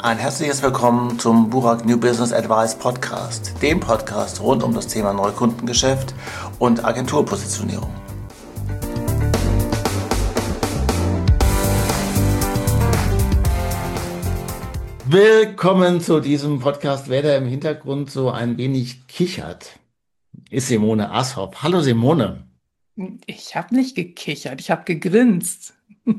Ein herzliches Willkommen zum Burak New Business Advice Podcast, dem Podcast rund um das Thema Neukundengeschäft und Agenturpositionierung. Willkommen zu diesem Podcast. Wer da im Hintergrund so ein wenig kichert, ist Simone Ashoff. Hallo Simone. Ich habe nicht gekichert, ich habe gegrinst.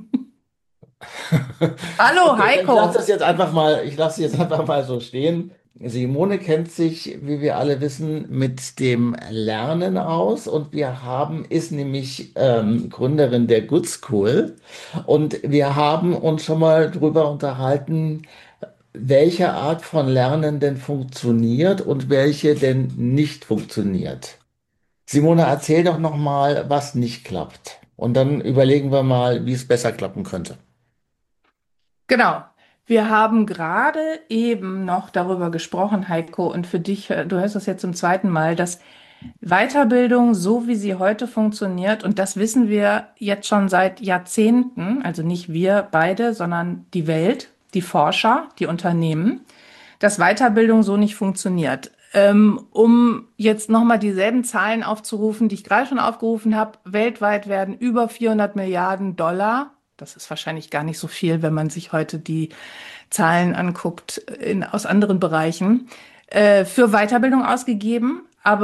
Hallo Okay, ich Heiko. lasse es jetzt einfach mal so stehen. Simone kennt sich, wie wir alle wissen, mit dem Lernen aus und ist nämlich Gründerin der Good School und wir haben uns schon mal drüber unterhalten, welche Art von Lernen denn funktioniert und welche denn nicht funktioniert. Simone, erzähl doch noch mal, was nicht klappt. Und dann überlegen wir mal, wie es besser klappen könnte. Genau. Wir haben gerade eben noch darüber gesprochen, Heiko, und für dich, du hörst das jetzt zum zweiten Mal, dass Weiterbildung, so wie sie heute funktioniert, und das wissen wir jetzt schon seit Jahrzehnten, also nicht wir beide, sondern die Welt, die Forscher, die Unternehmen, dass Weiterbildung so nicht funktioniert. Um jetzt nochmal dieselben Zahlen aufzurufen, die ich gerade schon aufgerufen habe, weltweit werden über 400 Milliarden Dollar, das ist wahrscheinlich gar nicht so viel, wenn man sich heute die Zahlen anguckt aus anderen Bereichen, für Weiterbildung ausgegeben,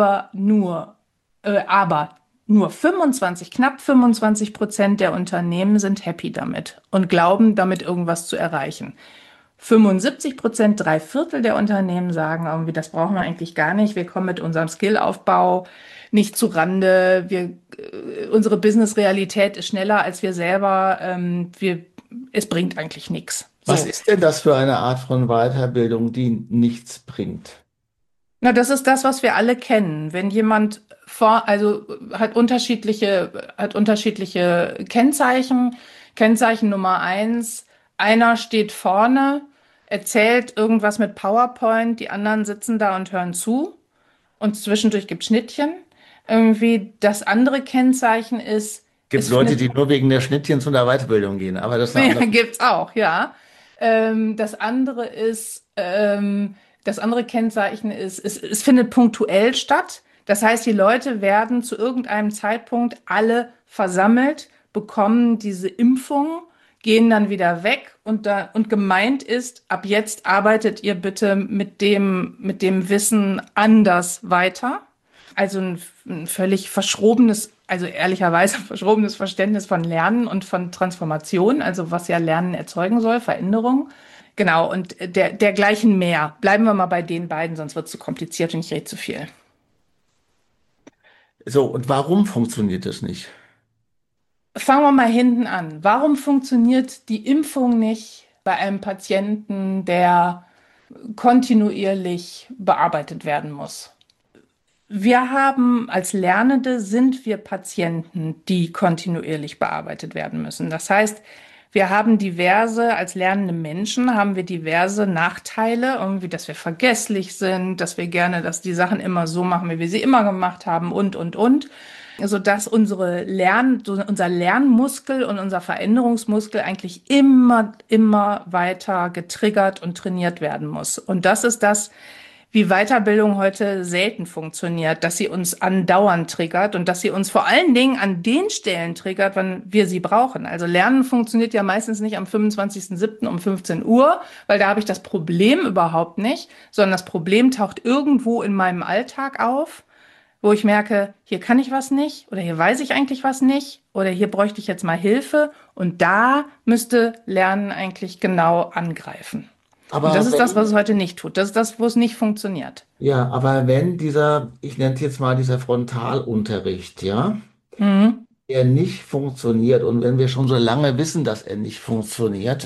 aber nur 25, knapp 25% der Unternehmen sind happy damit und glauben, damit irgendwas zu erreichen. 75%, 3/4 der Unternehmen sagen irgendwie, das brauchen wir eigentlich gar nicht. Wir kommen mit unserem Skillaufbau nicht zu Rande. Unsere Business-Realität ist schneller als wir selber. Es bringt eigentlich nichts. Was So. ist denn das für eine Art von Weiterbildung, die nichts bringt? Na, das ist das, was wir alle kennen. Wenn jemand also hat unterschiedliche Kennzeichen. Kennzeichen Nummer 1, einer steht vorne, erzählt irgendwas mit PowerPoint, die anderen sitzen da und hören zu und zwischendurch gibt Schnittchen. Irgendwie das andere Kennzeichen ist, Gibt es Leute, findet, die nur wegen der Schnittchen zu einer Weiterbildung gehen, aber das ist eine ja, andere. gibt's auch, ja. Das andere Kennzeichen ist, es findet punktuell statt. Das heißt, die Leute werden zu irgendeinem Zeitpunkt alle versammelt, bekommen diese Impfung, gehen dann wieder weg und gemeint ist, ab jetzt arbeitet ihr bitte mit dem Wissen anders weiter. Also ein völlig verschrobenes, also ehrlicherweise verschrobenes Verständnis von Lernen und von Transformation, also was ja Lernen erzeugen soll, Veränderung. Genau, und dergleichen mehr. Bleiben wir mal bei den beiden, sonst wird es zu kompliziert und ich rede zu viel. So, und warum funktioniert das nicht? Fangen wir mal hinten an. Warum funktioniert die Impfung nicht bei einem Patienten, der kontinuierlich bearbeitet werden muss? Wir haben als Lernende sind wir Patienten, die kontinuierlich bearbeitet werden müssen. Das heißt, als lernende Menschen haben wir diverse Nachteile, irgendwie, dass wir vergesslich sind, dass wir gerne, dass die Sachen immer so machen, wie wir sie immer gemacht haben und. Sodass unser Lernmuskel und unser Veränderungsmuskel eigentlich immer weiter getriggert und trainiert werden muss. Und das ist das, wie Weiterbildung heute selten funktioniert, dass sie uns andauernd triggert und dass sie uns vor allen Dingen an den Stellen triggert, wann wir sie brauchen. Also Lernen funktioniert ja meistens nicht am 25.07. um 15 Uhr, weil da habe ich das Problem überhaupt nicht, sondern das Problem taucht irgendwo in meinem Alltag auf, wo ich merke, hier kann ich was nicht oder hier weiß ich eigentlich was nicht oder hier bräuchte ich jetzt mal Hilfe und da müsste Lernen eigentlich genau angreifen. Und das Aber ist das, was es heute nicht tut. Das ist das, wo es nicht funktioniert. aber wenn ich nenne es jetzt mal dieser Frontalunterricht, ja, Mhm. der nicht funktioniert und wenn wir schon so lange wissen, dass er nicht funktioniert,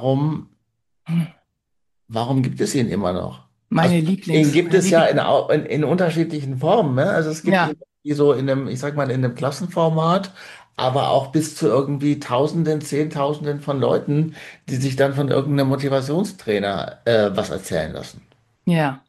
warum gibt es ihn immer noch? Also, Meine ihn gibt Meine es ja Lieblings. in unterschiedlichen Formen, ne? Also es gibt ihn Ja, irgendwie so in einem, ich sag mal, in einem Klassenformat, aber auch bis zu irgendwie Tausenden, Zehntausenden von Leuten, die sich dann von irgendeinem Motivationstrainer was erzählen lassen. ja.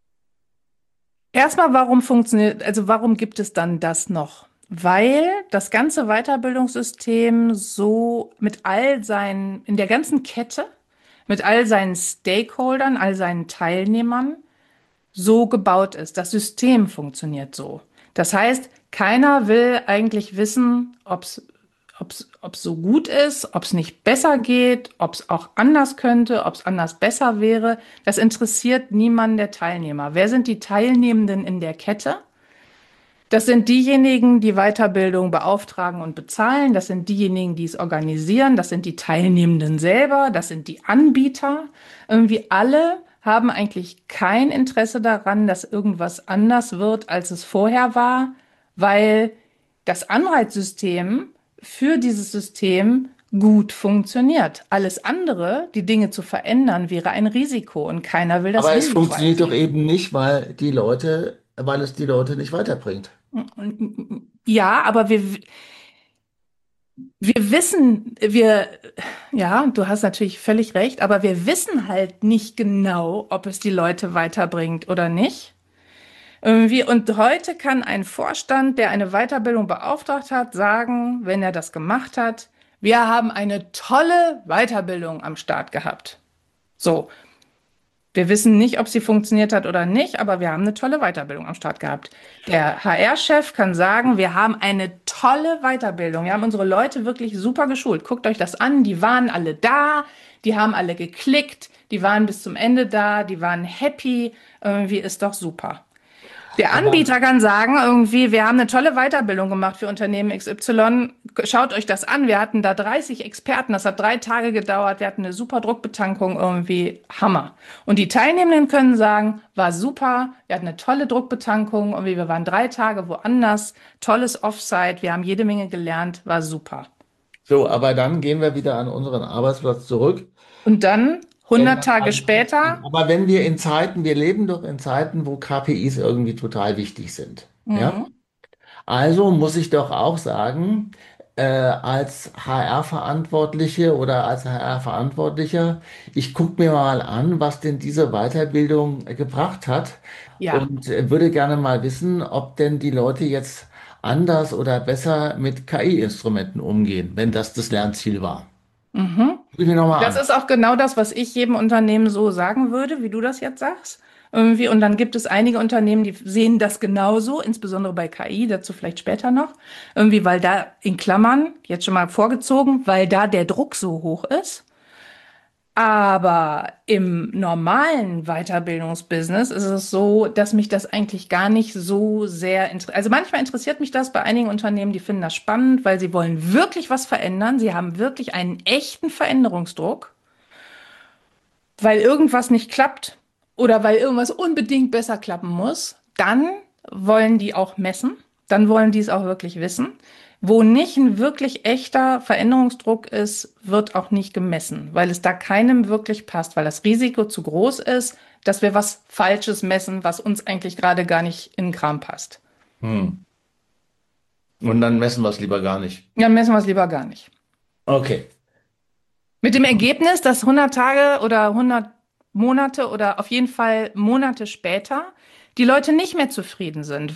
Warum gibt es dann das noch? Weil das ganze Weiterbildungssystem so in der ganzen Kette mit all seinen Stakeholdern, all seinen Teilnehmern so gebaut ist. Das System funktioniert so. Das heißt, keiner will eigentlich wissen, ob's so gut ist, ob es nicht besser geht, ob es auch anders könnte, ob es anders besser wäre. Das interessiert niemanden der Teilnehmer. Wer sind die Teilnehmenden in der Kette? Das sind diejenigen, die Weiterbildung beauftragen und bezahlen. Das sind diejenigen, die es organisieren. Das sind die Teilnehmenden selber. Das sind die Anbieter. Irgendwie alle haben eigentlich kein Interesse daran, dass irgendwas anders wird, als es vorher war, weil das Anreizsystem für dieses System gut funktioniert. Alles andere, die Dinge zu verändern, wäre ein Risiko und keiner will das Aber es Risiko funktioniert doch eingehen. eben nicht, weil es die Leute nicht weiterbringt. Ja, aber wir wissen, ja, du hast natürlich völlig recht, aber wir wissen halt nicht genau, ob es die Leute weiterbringt oder nicht. Irgendwie, und heute kann ein Vorstand, der eine Weiterbildung beauftragt hat, sagen, wenn er das gemacht hat, wir haben eine tolle Weiterbildung am Start gehabt. So, wir wissen nicht, ob sie funktioniert hat oder nicht, aber wir haben eine tolle Weiterbildung am Start gehabt. Der HR-Chef kann sagen, wir haben eine tolle Weiterbildung. Wir haben unsere Leute wirklich super geschult. Guckt euch das an. Die waren alle da. Die haben alle geklickt. Die waren bis zum Ende da. Die waren happy. Irgendwie ist doch super. Der Aber, Anbieter kann sagen, irgendwie, wir haben eine tolle Weiterbildung gemacht für Unternehmen XY. Schaut euch das an. Wir hatten da 30 Experten. Das hat 3 Tage gedauert. Wir hatten eine super Druckbetankung. Irgendwie Hammer. Und die Teilnehmenden können sagen, war super. Wir hatten eine tolle Druckbetankung. Irgendwie, wir waren 3 Tage woanders. Tolles Offsite. Wir haben jede Menge gelernt. War super. aber dann gehen wir wieder an unseren Arbeitsplatz zurück. Und dann, Wenn 100 das Tage alles nicht, später, aber wenn wir leben doch in Zeiten, wo KPIs irgendwie total wichtig sind. Ja? mhm, Also muss ich doch auch sagen, als HR-Verantwortliche oder als HR-Verantwortlicher, ich gucke mir mal an, was denn diese Weiterbildung gebracht hat ja. und würde gerne mal wissen, ob denn die Leute jetzt anders oder besser mit KI-Instrumenten umgehen, wenn das Lernziel war. Mhm. Guck ich mir nochmal Das an. ist auch genau das, was ich jedem Unternehmen so sagen würde, wie du das jetzt sagst. Irgendwie. Und dann gibt es einige Unternehmen, die sehen das genauso, insbesondere bei KI, dazu vielleicht später noch. Irgendwie, weil da in Klammern, jetzt schon mal vorgezogen, weil da der Druck so hoch ist. Aber im normalen Weiterbildungsbusiness ist es so, dass mich das eigentlich gar nicht so sehr interessiert. Also manchmal interessiert mich das bei einigen Unternehmen, die finden das spannend, weil sie wollen wirklich was verändern. Sie haben wirklich einen echten Veränderungsdruck, weil irgendwas nicht klappt oder weil irgendwas unbedingt besser klappen muss. Dann wollen die auch messen. Dann wollen die es auch wirklich wissen. Wo nicht ein wirklich echter Veränderungsdruck ist, wird auch nicht gemessen, weil es da keinem wirklich passt, weil das Risiko zu groß ist, dass wir was Falsches messen, was uns eigentlich gerade gar nicht in den Kram passt. Hm. Und dann messen wir es lieber gar nicht. Dann messen wir es lieber gar nicht. Okay. Mit dem Ergebnis, dass 100 Tage oder 100 Monate oder auf jeden Fall Monate später die Leute nicht mehr zufrieden sind,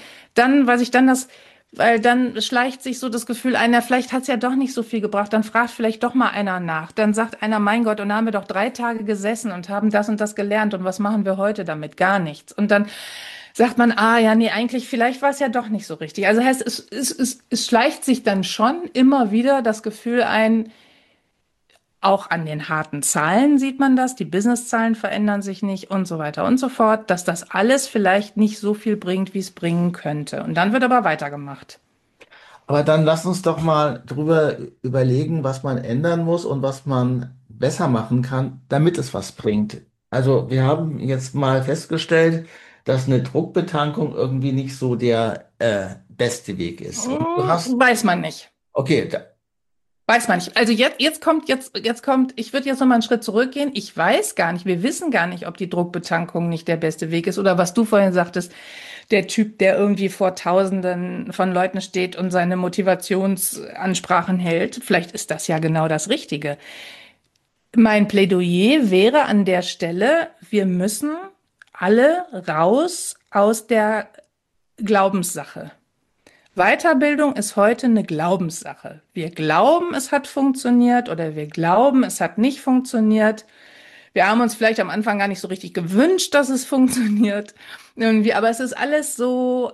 weil dann schleicht sich so das Gefühl ein, na, vielleicht hat's ja doch nicht so viel gebracht, dann fragt vielleicht doch mal einer nach. Dann sagt einer, mein Gott, und da haben wir doch 3 Tage gesessen und haben das und das gelernt und was machen wir heute damit? Gar nichts. Und dann sagt man, ah ja, nee, eigentlich, vielleicht war es ja doch nicht so richtig. Also heißt, es schleicht sich dann schon immer wieder das Gefühl ein, auch an den harten Zahlen sieht man das, die Businesszahlen verändern sich nicht und so weiter und so fort, dass das alles vielleicht nicht so viel bringt, wie es bringen könnte. Und dann wird aber weitergemacht. Aber dann lass uns doch mal drüber überlegen, was man ändern muss und was man besser machen kann, damit es was bringt. Also wir haben jetzt mal festgestellt, dass eine Druckbetankung irgendwie nicht so der beste Weg ist. Und du hast, Weiß man nicht. okay, Weiß man nicht. Also jetzt kommt, ich würde jetzt noch mal einen Schritt zurückgehen. Ich weiß gar nicht, wir wissen gar nicht, ob die Druckbetankung nicht der beste Weg ist oder was du vorhin sagtest, der Typ, der irgendwie vor Tausenden von Leuten steht und seine Motivationsansprachen hält. Vielleicht ist das ja genau das Richtige. Mein Plädoyer wäre an der Stelle, wir müssen alle raus aus der Glaubenssache. Weiterbildung ist heute eine Glaubenssache. Wir glauben, es hat funktioniert oder wir glauben, es hat nicht funktioniert. Wir haben uns vielleicht am Anfang gar nicht so richtig gewünscht, dass es funktioniert. Irgendwie, aber es ist alles so,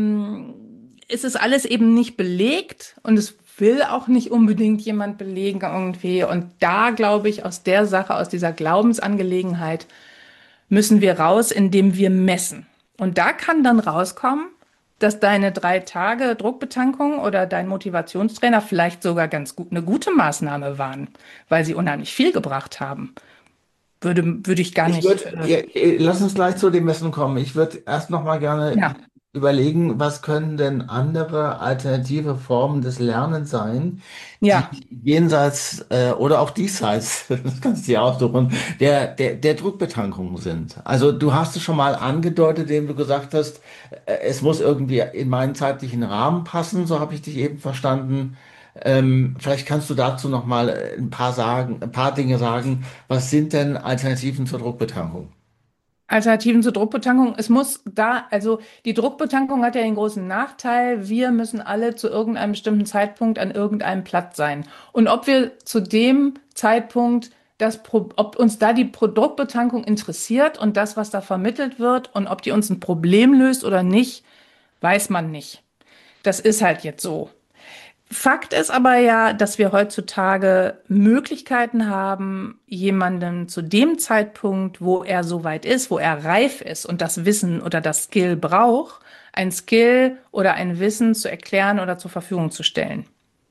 es ist alles eben nicht belegt und es will auch nicht unbedingt jemand belegen irgendwie. Und da glaube ich, aus der Sache, aus dieser Glaubensangelegenheit müssen wir raus, indem wir messen. Und da kann dann rauskommen, dass deine 3 Tage Druckbetankung oder dein Motivationstrainer vielleicht sogar ganz gut eine gute Maßnahme waren, weil sie unheimlich viel gebracht haben. Würde ich gar Ich nicht. würde, ja, lass uns gleich zu dem Messen kommen. Ich würde erst noch mal gerne Ja, überlegen, was können denn andere alternative Formen des Lernens sein, die ja. jenseits oder auch diesseits, das kannst du dir aussuchen, der Druckbetankung sind. Also du hast es schon mal angedeutet, indem du gesagt hast, es muss irgendwie in meinen zeitlichen Rahmen passen, so habe ich dich eben verstanden. Vielleicht kannst du dazu noch mal ein paar Dinge sagen. Was sind denn Alternativen zur Druckbetankung? Alternativen zur Druckbetankung. Es muss da, also die Druckbetankung hat ja den großen Nachteil, wir müssen alle zu irgendeinem bestimmten Zeitpunkt an irgendeinem Platz sein. Und ob wir zu dem Zeitpunkt ob uns da die Druckbetankung interessiert und das, was da vermittelt wird und ob die uns ein Problem löst oder nicht, weiß man nicht. Das ist halt jetzt so. Fakt ist aber ja, dass wir heutzutage Möglichkeiten haben, jemandem zu dem Zeitpunkt, wo er soweit ist, wo er reif ist und das Wissen oder das Skill braucht, ein Skill oder ein Wissen zu erklären oder zur Verfügung zu stellen.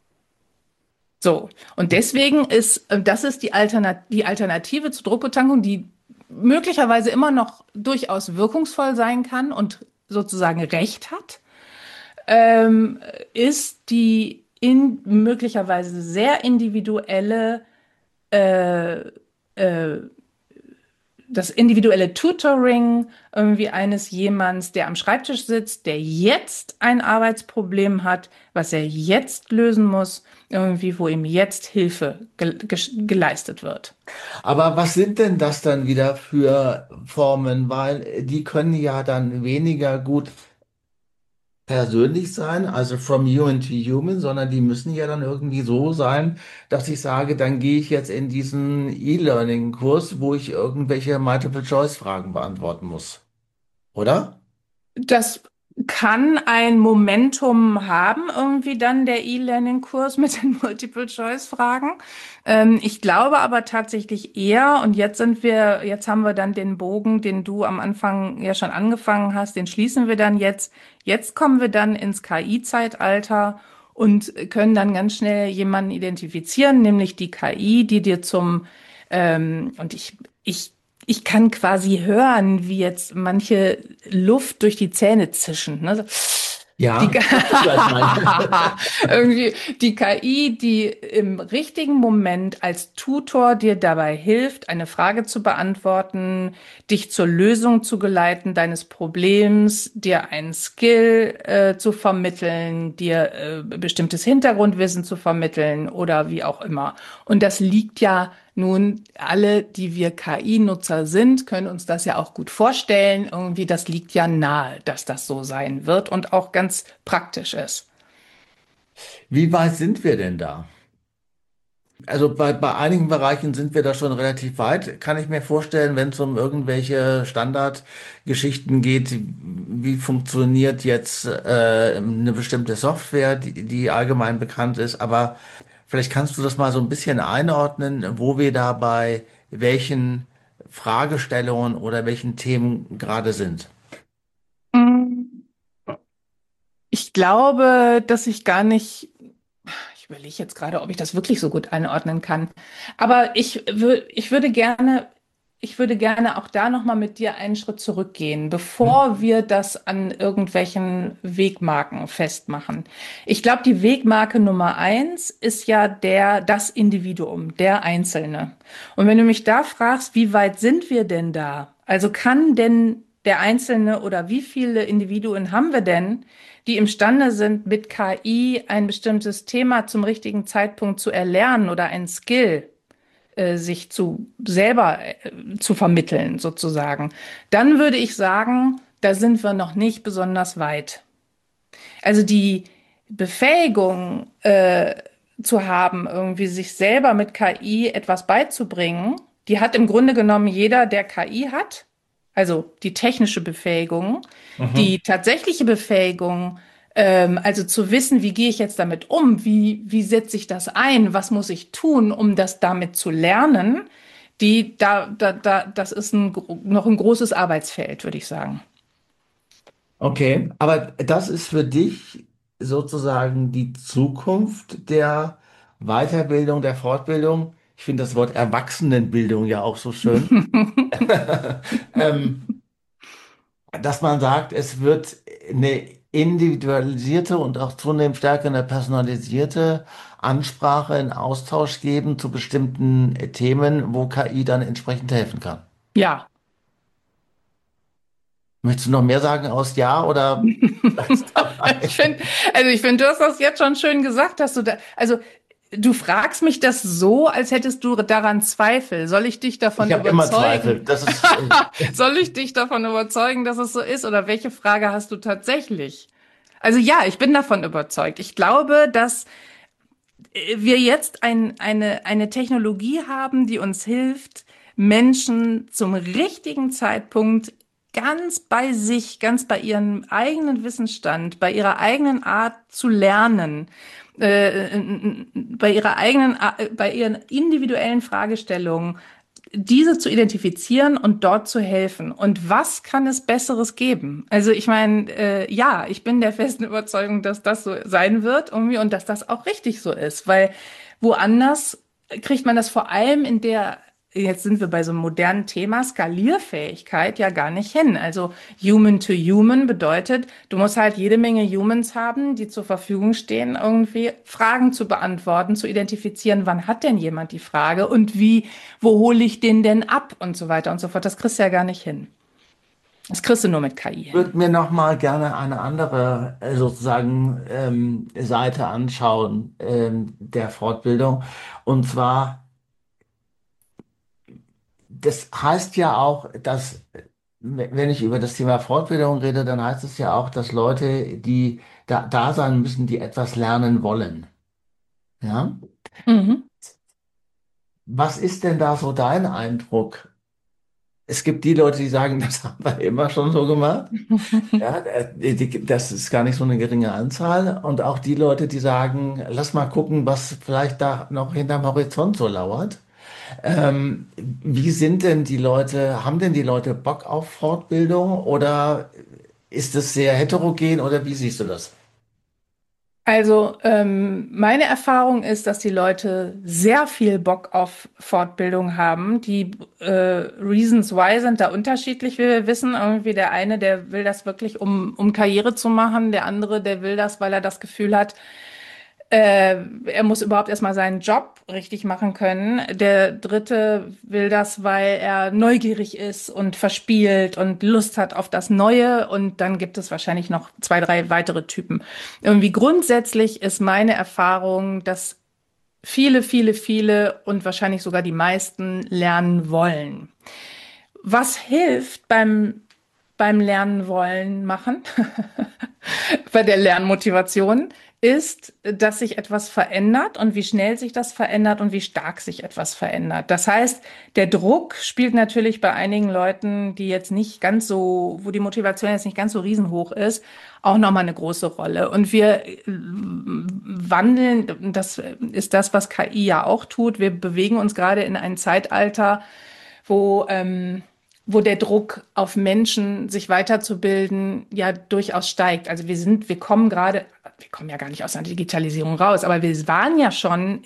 So. Und deswegen ist, das ist die Alternative zur Druckbetankung, die möglicherweise immer noch durchaus wirkungsvoll sein kann und sozusagen Recht hat, ähm, ist möglicherweise sehr individuelle, äh, äh, das individuelle Tutoring irgendwie eines jemands, der am Schreibtisch sitzt, der jetzt ein Arbeitsproblem hat, was er jetzt lösen muss, irgendwie, wo ihm jetzt Hilfe geleistet wird. Aber was sind denn das dann wieder für Formen? Weil die können ja dann weniger gut persönlich sein, also from human to human, sondern die müssen ja dann irgendwie so sein, dass ich sage, dann gehe ich jetzt in diesen E-Learning-Kurs, wo ich irgendwelche Multiple-Choice-Fragen beantworten muss. Oder? Das kann ein Momentum haben, irgendwie dann der E-Learning-Kurs mit den Multiple-Choice-Fragen. Ich glaube aber tatsächlich eher, und jetzt haben wir dann den Bogen, den du am Anfang ja schon angefangen hast, den schließen wir dann jetzt. Jetzt kommen wir dann ins KI-Zeitalter und können dann ganz schnell jemanden identifizieren, nämlich die KI, die dir und ich kann quasi hören, wie jetzt manche Luft durch die Zähne zischen. Ne? So, Die, Ja, ich weiß meine. irgendwie die KI, die im richtigen Moment als Tutor dir dabei hilft, eine Frage zu beantworten, dich zur Lösung zu geleiten deines Problems, dir einen Skill zu vermitteln, dir bestimmtes Hintergrundwissen zu vermitteln oder wie auch immer. Und das liegt ja nun, alle, die wir KI-Nutzer sind, können uns das ja auch gut vorstellen. Irgendwie, das liegt ja nahe, dass das so sein wird und auch ganz praktisch ist. Wie weit sind wir denn da? Also bei einigen Bereichen sind wir da schon relativ weit. Kann ich mir vorstellen, wenn es um irgendwelche Standardgeschichten geht, wie funktioniert jetzt eine bestimmte Software, die allgemein bekannt ist. Aber vielleicht kannst du das mal so ein bisschen einordnen, wo wir da bei welchen Fragestellungen oder welchen Themen gerade sind. Mm, Ich glaube, dass ich gar nicht, ich überlege jetzt gerade, ob ich das wirklich so gut einordnen kann. Aber ich würde gerne auch da nochmal mit dir einen Schritt zurückgehen, bevor wir das an irgendwelchen Wegmarken festmachen. Ich glaube, die Wegmarke Nummer eins ist ja das Individuum, der Einzelne. Und wenn du mich da fragst, wie weit sind wir denn da? Also kann denn der Einzelne oder wie viele Individuen haben wir denn, die imstande sind, mit KI ein bestimmtes Thema zum richtigen Zeitpunkt zu erlernen oder ein Skill sich selber zu vermitteln, sozusagen, dann würde ich sagen, da sind wir noch nicht besonders weit. Also Befähigung zu haben, irgendwie sich selber mit KI etwas beizubringen, die hat im Grunde genommen jeder, der KI hat. Also die technische Befähigung, Mhm. die tatsächliche Befähigung, also zu wissen, wie gehe ich jetzt damit um, wie setze ich das ein, was muss ich tun, um das damit zu lernen, das ist noch ein großes Arbeitsfeld, würde ich sagen. Okay, aber das ist für dich sozusagen die Zukunft der Weiterbildung, der Fortbildung. Ich finde das Wort Erwachsenenbildung ja auch so schön. Ähm, dass man sagt, es wird eine individualisierte und auch zunehmend stärker eine personalisierte Ansprache, einen Austausch geben zu bestimmten Themen, wo KI dann entsprechend helfen kann. Ja. Möchtest du noch mehr sagen aus Ja oder bleibst Ich dabei? finde, ich finde, du hast das jetzt schon schön gesagt, dass du da, also du fragst mich das so, als hättest du daran Zweifel. Soll ich dich davon Ich habe immer überzeugen? Zweifel. Das ist, Soll ich dich davon überzeugen, dass es so ist? Oder welche Frage hast du tatsächlich? Also ja, ich bin davon überzeugt. Ich glaube, dass wir jetzt eine Technologie haben, die uns hilft, Menschen zum richtigen Zeitpunkt ganz bei sich, ganz bei ihrem eigenen Wissensstand, bei ihrer eigenen Art zu lernen, bei ihren individuellen Fragestellungen, diese zu identifizieren und dort zu helfen. Und was kann es Besseres geben? Also ich meine, ja, ich bin der festen Überzeugung, dass das so sein wird irgendwie und dass das auch richtig so ist, weil woanders kriegt man das vor allem in der, jetzt sind wir bei so einem modernen Thema, Skalierfähigkeit ja gar nicht hin. Also Human to Human bedeutet, du musst halt jede Menge Humans haben, die zur Verfügung stehen, irgendwie Fragen zu beantworten, zu identifizieren, wann hat denn jemand die Frage und wo hole ich den denn ab und so weiter und so fort. Das kriegst du ja gar nicht hin. Das kriegst du nur mit KI Ich hin. würde mir noch mal gerne eine andere sozusagen Seite anschauen der Fortbildung. Und zwar, das heißt ja auch, dass, wenn ich über das Thema Fortbildung rede, dann heißt es ja auch, dass Leute, die da sein müssen, die etwas lernen wollen. Ja? Mhm. Was ist denn da so dein Eindruck? Es gibt die Leute, die sagen, das haben wir immer schon so gemacht. Ja, das ist gar nicht so eine geringe Anzahl. Und auch die Leute, die sagen, lass mal gucken, was vielleicht da noch hinterm Horizont so lauert. Wie sind denn die Leute, haben denn die Leute Bock auf Fortbildung oder ist es sehr heterogen oder wie siehst du das? Also meine Erfahrung ist, dass die Leute sehr viel Bock auf Fortbildung haben. Die Reasons why sind da unterschiedlich, wie wir wissen. Irgendwie der eine, der will das wirklich, um Karriere zu machen. Der andere, der will das, weil er das Gefühl hat, er muss überhaupt erstmal seinen Job richtig machen können. Der dritte will das, weil er neugierig ist und verspielt und Lust hat auf das Neue. Und dann gibt es wahrscheinlich noch zwei, drei weitere Typen. Irgendwie grundsätzlich ist meine Erfahrung, dass viele und wahrscheinlich sogar die meisten lernen wollen. Was hilft beim Lernen wollen machen, bei der Lernmotivation, ist, dass sich etwas verändert und wie schnell sich das verändert und wie stark sich etwas verändert. Das heißt, der Druck spielt natürlich bei einigen Leuten, die jetzt nicht ganz so, wo die Motivation jetzt nicht ganz so riesenhoch ist, auch nochmal eine große Rolle. Und wir wandeln, das ist das, was KI ja auch tut. Wir bewegen uns gerade in ein Zeitalter, wo, wo der Druck auf Menschen, sich weiterzubilden, ja durchaus steigt. Also wir kommen ja gar nicht aus einer Digitalisierung raus, aber wir waren ja schon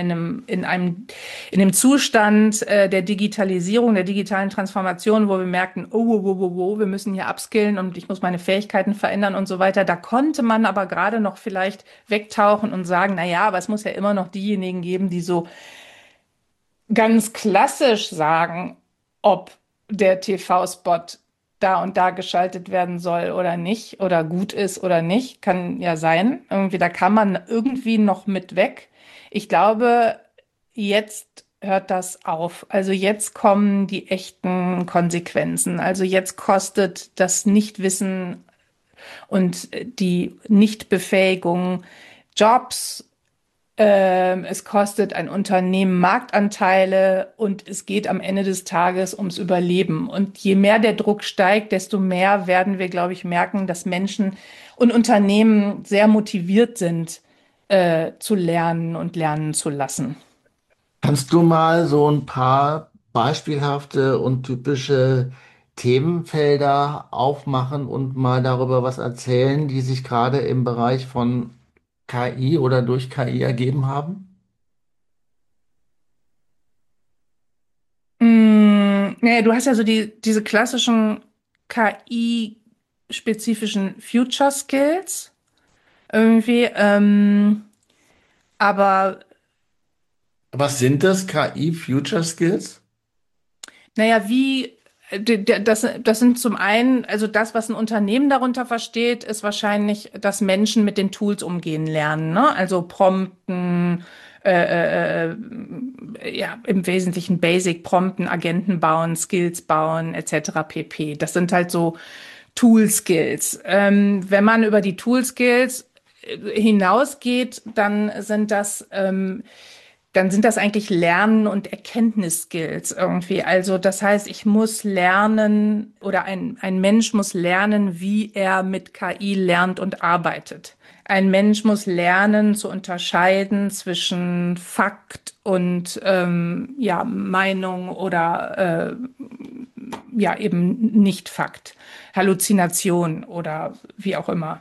in dem Zustand der Digitalisierung, der digitalen Transformation, wo wir merkten, wir müssen hier upskillen und ich muss meine Fähigkeiten verändern und so weiter. Da konnte man aber gerade noch vielleicht wegtauchen und sagen, na ja, aber es muss ja immer noch diejenigen geben, die so ganz klassisch sagen, ob der TV-Spot da und da geschaltet werden soll oder nicht oder gut ist oder nicht, kann ja sein. Irgendwie, da kann man irgendwie noch mit weg. Ich glaube, jetzt hört das auf. Also jetzt kommen die echten Konsequenzen. Also jetzt kostet das Nichtwissen Und die Nichtbefähigung Jobs, es kostet ein Unternehmen Marktanteile und es geht am Ende des Tages ums Überleben. Und je mehr der Druck steigt, desto mehr werden wir, glaube ich, merken, dass Menschen und Unternehmen sehr motiviert sind, zu lernen und lernen zu lassen. Kannst du mal so ein paar beispielhafte und typische Themenfelder aufmachen und mal darüber was erzählen, die sich gerade im Bereich von KI oder durch KI ergeben haben? Naja, du hast ja so diese klassischen KI-spezifischen Future Skills irgendwie, aber Was sind das? KI Future Skills? naja, das sind zum einen, also das, was ein Unternehmen darunter versteht, ist wahrscheinlich, dass Menschen mit den Tools umgehen lernen, ne? Also Prompten, ja, im Wesentlichen Basic Prompten, Agenten bauen, Skills bauen, etc. pp. Das sind halt so Tool-Skills. Wenn man über die Tool-Skills hinausgeht, dann sind das eigentlich Lernen- und Erkenntnisskills irgendwie. Also das heißt, ich muss lernen oder ein Mensch muss lernen, wie er mit KI lernt und arbeitet. Ein Mensch muss lernen zu unterscheiden zwischen Fakt und ja, Meinung oder ja eben nicht Fakt, Halluzination oder wie auch immer.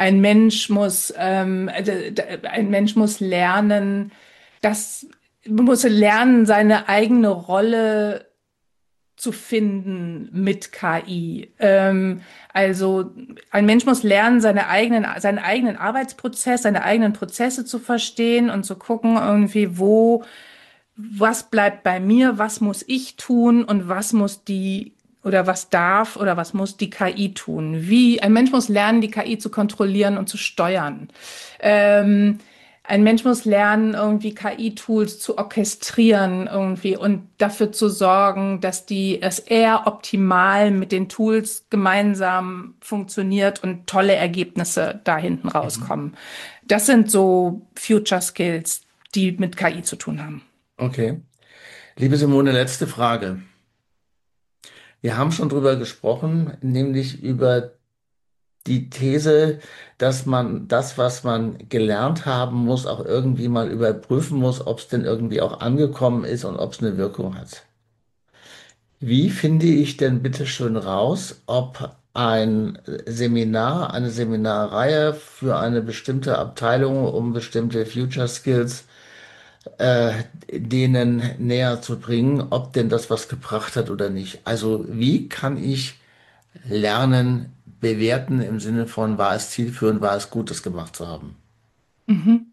Ein Mensch muss lernen, das muss lernen, seine eigene Rolle zu finden mit KI. Also ein Mensch muss lernen, seinen eigenen Arbeitsprozess, seine eigenen Prozesse zu verstehen und zu gucken, irgendwie, was bleibt bei mir, was muss ich tun und was muss die oder was darf oder was muss die KI tun? Ein Mensch muss lernen, die KI zu kontrollieren und zu steuern. Ähm, ein Mensch muss lernen, irgendwie KI-Tools zu orchestrieren irgendwie und dafür zu sorgen, dass er optimal mit den Tools gemeinsam funktioniert und tolle Ergebnisse da hinten Mhm. rauskommen. Das sind so Future Skills, die mit KI zu tun haben. Okay. Liebe Simone, letzte Frage. Wir haben schon drüber gesprochen, nämlich über die These, dass man das, was man gelernt haben muss, auch irgendwie mal überprüfen muss, ob es denn irgendwie auch angekommen ist und ob es eine Wirkung hat. Wie finde ich denn bitte schön raus, ob ein Seminar, eine Seminarreihe für eine bestimmte Abteilung, um bestimmte Future Skills äh, denen näher zu bringen, ob denn das was gebracht hat oder nicht? Also wie kann ich Lernen bewerten im Sinne von, war es zielführend, war es gut, das gemacht zu haben? Mhm.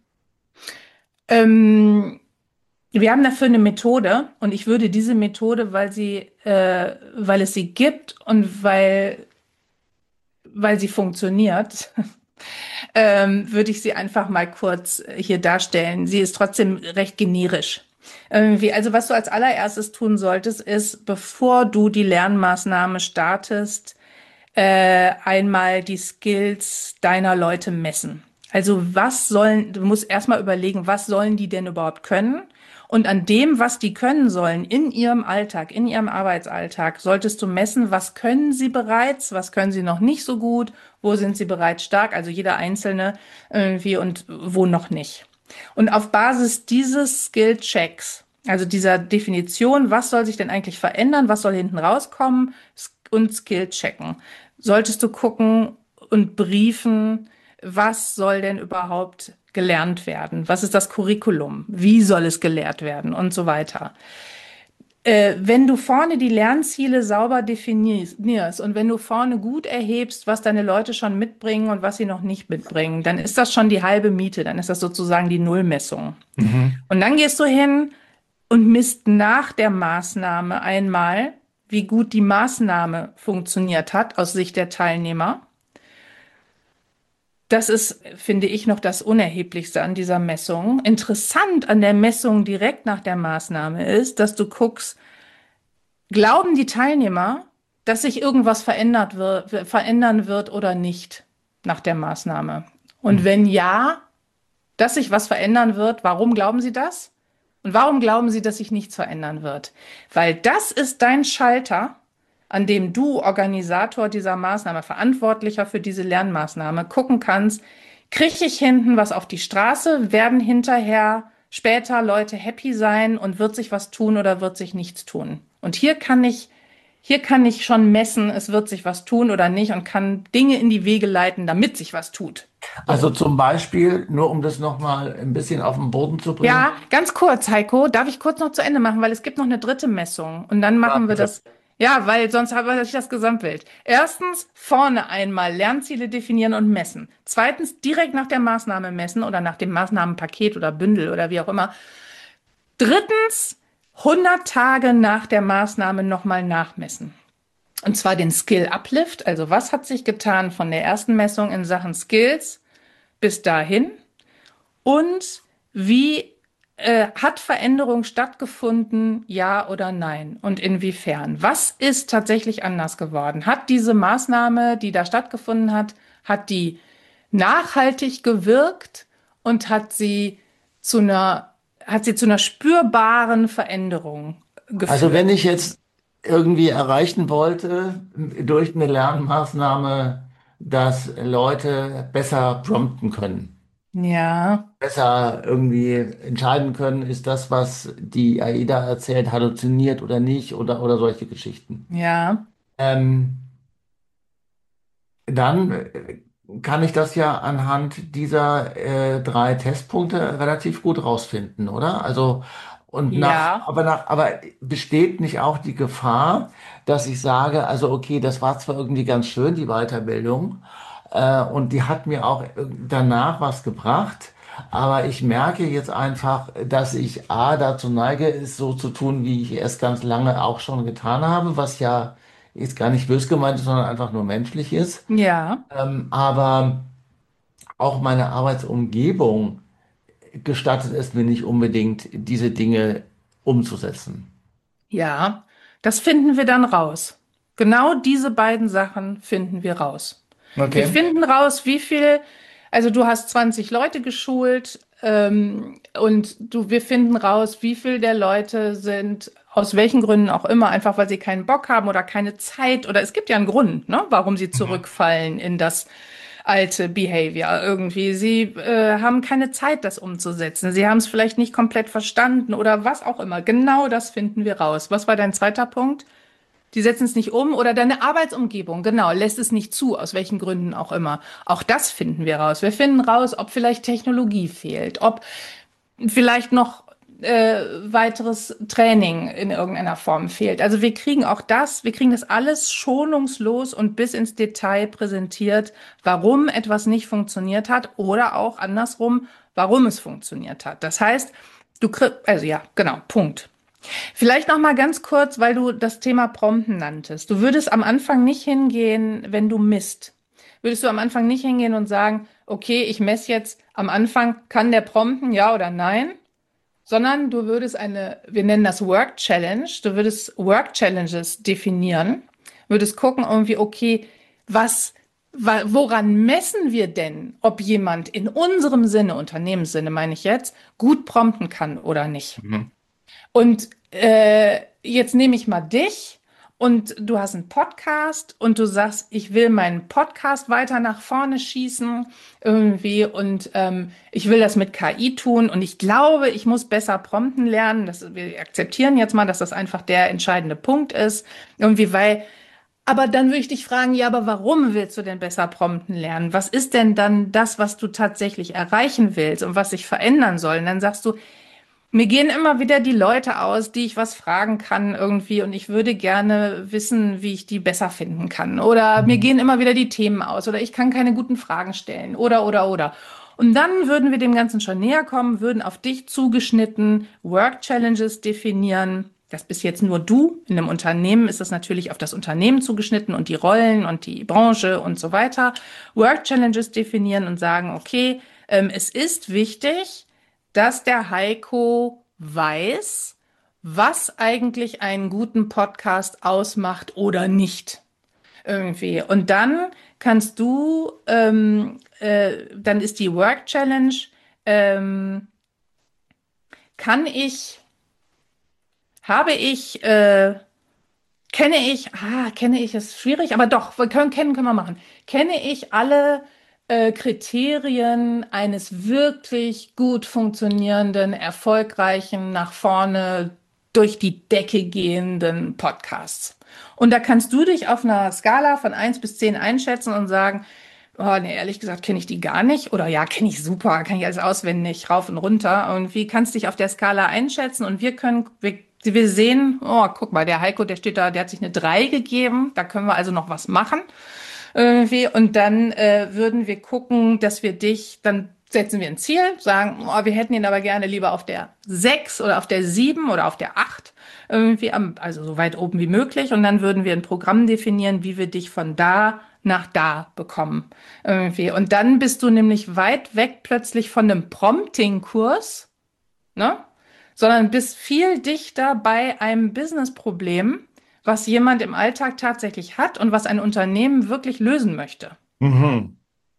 Ähm, Wir haben dafür eine Methode und ich würde diese Methode, weil es sie gibt und weil sie funktioniert, würde ich sie einfach mal kurz hier darstellen. Sie ist trotzdem recht generisch. Also was du als allererstes tun solltest, ist, bevor du die Lernmaßnahme startest, einmal die Skills deiner Leute messen. Du musst erstmal überlegen, was sollen die denn überhaupt können? Und an dem, was die können sollen in ihrem Alltag, in ihrem Arbeitsalltag, solltest du messen, was können sie bereits, was können sie noch nicht so gut, wo sind sie bereits stark, also jeder Einzelne irgendwie und wo noch nicht. Und auf Basis dieses Skill-Checks, also dieser Definition, was soll sich denn eigentlich verändern, was soll hinten rauskommen und Skill checken, solltest du gucken und briefen, was soll denn überhaupt gelernt werden? Was ist das Curriculum? Wie soll es gelehrt werden? Und so weiter. Wenn du vorne die Lernziele sauber definierst und wenn du vorne gut erhebst, was deine Leute schon mitbringen und was sie noch nicht mitbringen, dann ist das schon die halbe Miete, dann ist das sozusagen die Nullmessung. Mhm. Und dann gehst du hin und misst nach der Maßnahme einmal, wie gut die Maßnahme funktioniert hat aus Sicht der Teilnehmer. Das ist, finde ich, noch das Unerheblichste an dieser Messung. Interessant an der Messung direkt nach der Maßnahme ist, dass du guckst, glauben die Teilnehmer, dass sich irgendwas verändern wird oder nicht? nach der Maßnahme? Und wenn ja, dass sich was verändern wird, warum glauben Sie das? Und warum glauben Sie, dass sich nichts verändern wird? Weil das ist dein Schalter, an dem du, Organisator dieser Maßnahme, Verantwortlicher für diese Lernmaßnahme, gucken kannst, kriege ich hinten was auf die Straße, werden hinterher später Leute happy sein und wird sich was tun oder wird sich nichts tun? Und hier kann ich schon messen, es wird sich was tun oder nicht und kann Dinge in die Wege leiten, damit sich was tut. Also So. zum Beispiel, nur um das nochmal ein bisschen auf den Boden zu bringen. Ja, ganz kurz, Heiko, darf ich kurz noch zu Ende machen, weil es gibt noch eine dritte Messung und dann Ja, machen wir bitte. das. Ja, weil sonst habe ich das Gesamtbild. Erstens, vorne einmal Lernziele definieren und messen. Zweitens, direkt nach der Maßnahme messen oder nach dem Maßnahmenpaket oder Bündel oder wie auch immer. Drittens, 100 Tage nach der Maßnahme nochmal nachmessen. Und zwar den Skill Uplift, also was hat sich getan von der ersten Messung in Sachen Skills bis dahin und wie hat Veränderung stattgefunden, ja oder nein? Und inwiefern? Was ist tatsächlich anders geworden? Hat diese Maßnahme, die da stattgefunden hat die nachhaltig gewirkt und hat sie zu einer spürbaren Veränderung Also geführt? wenn ich jetzt irgendwie erreichen wollte durch eine Lernmaßnahme, dass Leute besser prompten können, Ja, besser irgendwie entscheiden können, ist das, was die AIDA erzählt, halluziniert oder nicht oder solche Geschichten. ja, Ähm, dann kann ich das ja anhand dieser drei Testpunkte relativ gut rausfinden, oder? Also ja, aber besteht nicht auch die Gefahr, dass ich sage, also okay, das war zwar irgendwie ganz schön, die Weiterbildung, und die hat mir auch danach was gebracht. Aber ich merke jetzt einfach, dass ich A, dazu neige, es so zu tun, wie ich es ganz lange auch schon getan habe, was ja jetzt gar nicht bös gemeint ist, sondern einfach nur menschlich ist. ja. Aber auch meine Arbeitsumgebung gestattet es mir nicht unbedingt, diese Dinge umzusetzen. Ja, das finden wir dann raus. Genau diese beiden Sachen finden wir raus. Wir Okay. finden raus, also du hast 20 Leute geschult, und wir finden raus, wie viel der Leute sind, aus welchen Gründen auch immer, einfach weil sie keinen Bock haben oder keine Zeit oder es gibt ja einen Grund, ne, warum sie Mhm. zurückfallen in das alte Behavior irgendwie. Sie haben keine Zeit, das umzusetzen. Sie haben es vielleicht nicht komplett verstanden oder was auch immer. Genau das finden wir raus. Was war dein zweiter Punkt? Die setzen es nicht um oder deine Arbeitsumgebung, genau, lässt es nicht zu, aus welchen Gründen auch immer. Auch das finden wir raus. Wir finden raus, ob vielleicht Technologie fehlt, ob vielleicht noch weiteres Training in irgendeiner Form fehlt. Also wir kriegen das alles schonungslos und bis ins Detail präsentiert, warum etwas nicht funktioniert hat oder auch andersrum, warum es funktioniert hat. Das heißt, also ja, genau, Punkt. Vielleicht noch mal ganz kurz, weil du das Thema Prompten nanntest. Du würdest am Anfang nicht hingehen, wenn du misst. Würdest du am Anfang nicht hingehen und sagen, okay, ich messe jetzt am Anfang, kann der prompten, ja oder nein? Sondern du würdest wir nennen das Work Challenge, du würdest Work Challenges definieren, würdest gucken irgendwie, okay, woran messen wir denn, ob jemand in unserem Sinne, Unternehmenssinne meine ich jetzt, gut prompten kann oder nicht? Mhm. Und jetzt nehme ich mal dich und du hast einen Podcast und du sagst, ich will meinen Podcast weiter nach vorne schießen irgendwie und ich will das mit KI tun und ich glaube, ich muss besser prompten lernen. Wir akzeptieren jetzt mal, dass das einfach der entscheidende Punkt ist. Irgendwie, aber dann würde ich dich fragen, ja, aber warum willst du denn besser prompten lernen? Was ist denn dann das, was du tatsächlich erreichen willst und was sich verändern soll? Und dann sagst du, mir gehen immer wieder die Leute aus, die ich was fragen kann irgendwie und ich würde gerne wissen, wie ich die besser finden kann. Oder mir Mhm. gehen immer wieder die Themen aus oder ich kann keine guten Fragen stellen oder. Und dann würden wir dem Ganzen schon näher kommen, würden auf dich zugeschnitten Work Challenges definieren. Das bist jetzt nur du. In einem Unternehmen ist das natürlich auf das Unternehmen zugeschnitten und die Rollen und die Branche und so weiter. Work Challenges definieren und sagen, okay, es ist wichtig, dass der Heiko weiß, was eigentlich einen guten Podcast ausmacht oder nicht. irgendwie. Und dann kannst du, dann ist die Work Challenge, ähm, kann ich, habe ich, kenne ich ist schwierig, aber doch, kennen können wir machen. Kenne ich alle Kriterien eines wirklich gut funktionierenden, erfolgreichen, nach vorne durch die Decke gehenden Podcasts? Und da kannst du dich auf einer Skala von 1 bis 10 einschätzen und sagen, oh, nee, ehrlich gesagt kenne ich die gar nicht. Oder ja, kenne ich super, kann ich alles auswendig, rauf und runter. Und wie kannst du dich auf der Skala einschätzen? Und wir sehen, oh, guck mal, der Heiko, der steht da, der hat sich eine 3 gegeben. Da können wir also noch was machen. Irgendwie. Und dann würden wir gucken, dass wir dich, dann setzen wir ein Ziel, sagen, oh, wir hätten ihn aber gerne lieber auf der 6 oder auf der 7 oder auf der 8. Irgendwie also so weit oben wie möglich. Und dann würden wir ein Programm definieren, wie wir dich von da nach da bekommen. Irgendwie. Und dann bist du nämlich weit weg plötzlich von einem Prompting-Kurs, ne? Sondern bist viel dichter bei einem Business-Problem, was jemand im Alltag tatsächlich hat und was ein Unternehmen wirklich lösen möchte. Mhm.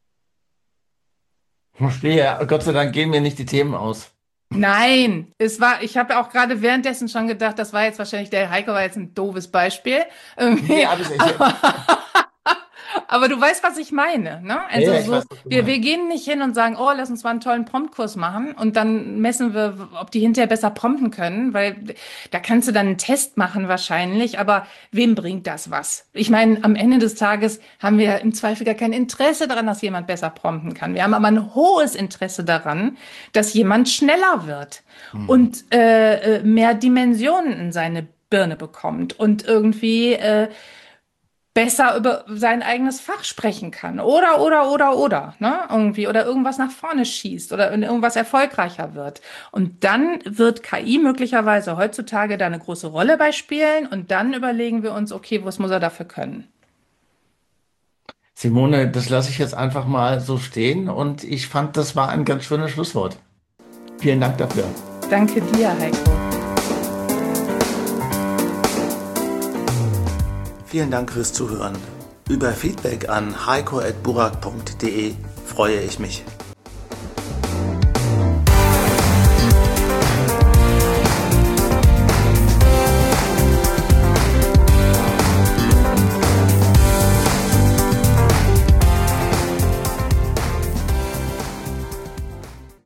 Verstehe. Gott sei Dank gehen mir nicht die Themen aus. Nein, ich habe auch gerade währenddessen schon gedacht, das war jetzt wahrscheinlich, der Heiko war jetzt ein doofes Beispiel. Nee, Irgendwie. habe ich nicht. Aber du weißt, was ich meine, ne? Ja, Also ja, ich so, weiß, was du wir meinst. gehen nicht hin und sagen, oh, lass uns mal einen tollen Promptkurs machen und dann messen wir, ob die hinterher besser prompten können, weil da kannst du dann einen Test machen wahrscheinlich, aber wem bringt das was? Ich meine, am Ende des Tages haben wir im Zweifel gar kein Interesse daran, dass jemand besser prompten kann. Wir haben aber ein hohes Interesse daran, dass jemand schneller wird Hm. und mehr Dimensionen in seine Birne bekommt und irgendwie besser über sein eigenes Fach sprechen kann. Oder, ne? Irgendwie. Oder irgendwas nach vorne schießt oder in irgendwas erfolgreicher wird. Und dann wird KI möglicherweise heutzutage da eine große Rolle bei spielen und dann überlegen wir uns, okay, was muss er dafür können? Simone, das lasse ich jetzt einfach mal so stehen und ich fand, das war ein ganz schönes Schlusswort. Vielen Dank dafür. Danke dir, Heiko. Vielen Dank fürs Zuhören. Über Feedback an heiko@burak.de freue ich mich.